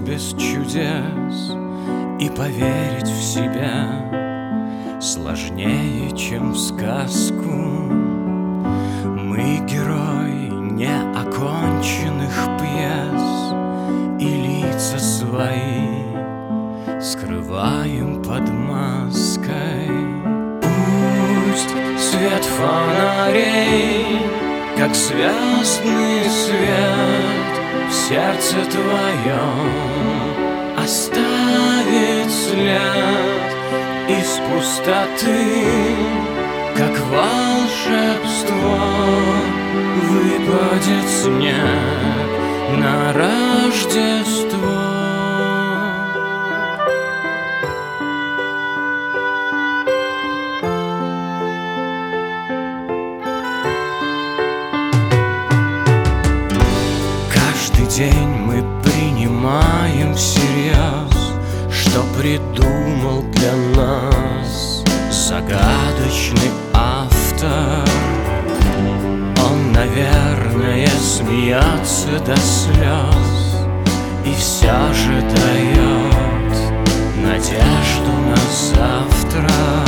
без чудес, и поверить в себя сложнее, чем в сказку. Мы герои неоконченных пьес, и лица свои скрываем под маской. Пусть свет фонарей, как звездный свет, в сердце твоем оставит след из пустоты, как волшебство выпадет снег на Рождество. Каждый день мы принимаем всерьез, что придумал для нас загадочный автор. Он, наверное, смеется до слез и все же дает надежду на завтра.